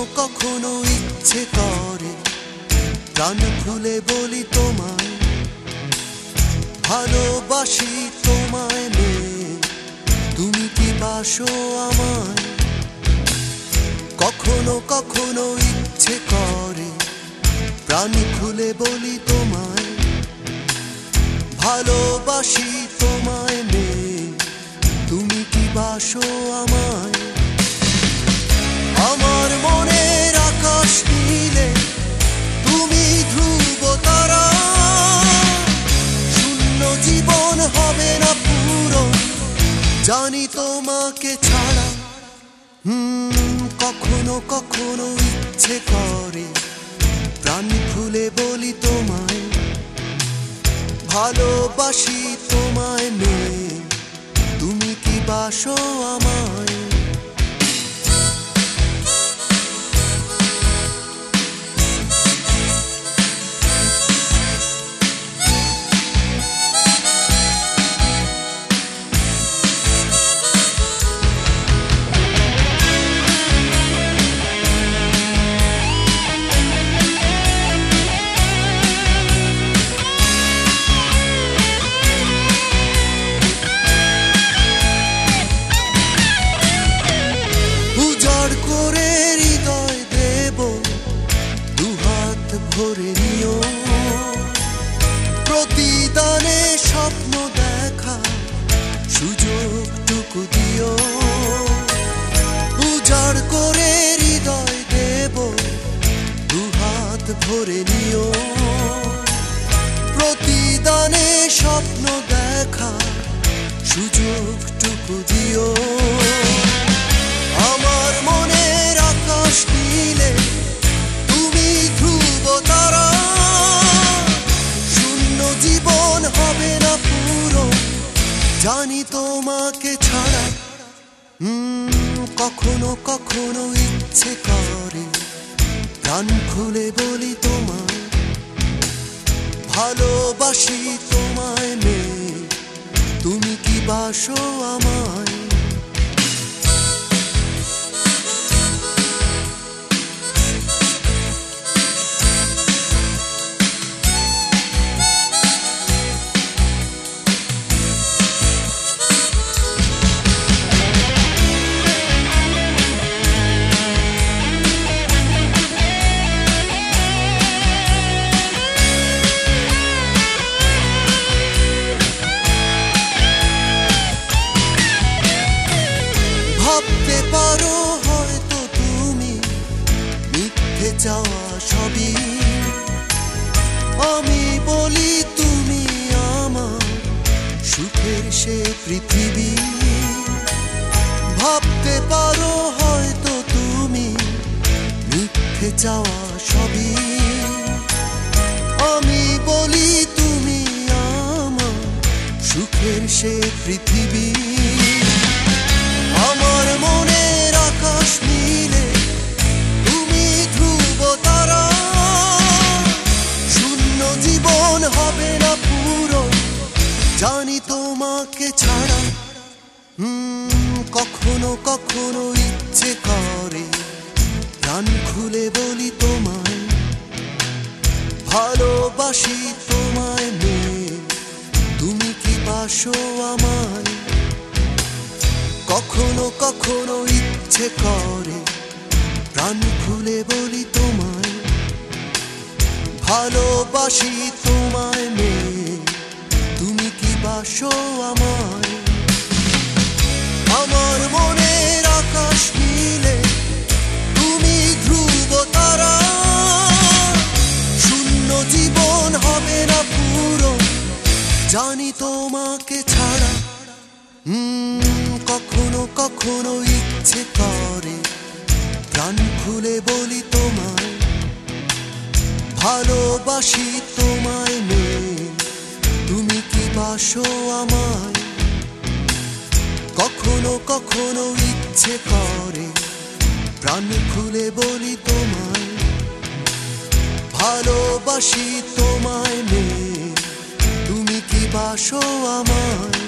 কখনো ইচ্ছে করে প্রাণ খুলে বলি তোমায়, ভালোবাসি তোমায় মেয়ে, তুমি কি বাসো আমায়? কখনো কখনো ইচ্ছে করে প্রাণ খুলে বলি তোমায়, ভালোবাসি তোমায় মেয়ে, তুমি কি বাসো আমায়? আমার মনের আকাশ নীলে তুমি ধ্রুব তারা, শূন্য জীবন হবে না পুরো জানি তোমাকে ছাড়া। কখনো কখনো ইচ্ছে করে প্রাণ খুলে বলি তোমায়, ভালোবাসি তোমায় মেয়ে, তুমি কি বাসো আমায়? করে হৃদয় দেব দুহাত ভরে নিও, প্রতিদানে স্বপ্ন দেখা সুযোগটুকু দিও। উজাড় করে হৃদয় দেব দুহাত ভরে নিও, প্রতিদানে স্বপ্ন দেখা সুযোগটুকু দিও। আমার মনের আকাশ নীলে তুমি ধ্রুব তারা, শূন্য জীবন হবে না পুরো জানি তোমাকে ছাড়া। কখনো কখনো ইচ্ছে করে প্রাণ খুলে বলি তোমায়, ভালোবাসি তোমায় মেয়ে, তুমি কি বাসো আমায়? ভাবতে পারো হয়তো তুমি মিথ্যে চাওয়া সবই, আমি বলি তুমি আমার সুখের সে পৃথিবী। ভাবতে পারো হয়তো তুমি মিথ্যে চাওয়া সবই, আমি বলি তুমি আমার সুখের সে পৃথিবী। আমার মনের আকাশ নীলে তুমি ধ্রুব তারা, শূন্য জীবন হবে না পুরো জানি তোমাকে ছাড়া। কখনো কখনো ইচ্ছে করে প্রাণ খুলে বলি তোমায়, ভালোবাসি তোমায় মেয়ে, তুমি কি বাসো আমায়? কখনো কখনো ইচ্ছে করে প্রাণ খুলে বলি তোমায়, ভালোবাসি তোমায় মেয়ে, তুমি কি বাসো আমায়? আমার মনের আকাশ নীলে তুমি ধ্রুব তারা, শূন্য জীবন হবে না পুরো জানি তোমাকে ছাড়া। কখনো কখনো ইচ্ছে করে প্রাণ খুলে বলি তোমায়, ভালোবাসি তোমায় মেয়ে, তুমি কি বাসো আমায়? কখনো কখনো ইচ্ছে করে প্রাণ খুলে বলি তোমায়, ভালোবাসি তোমায় মেয়ে, তুমি কি বাসো আমায়?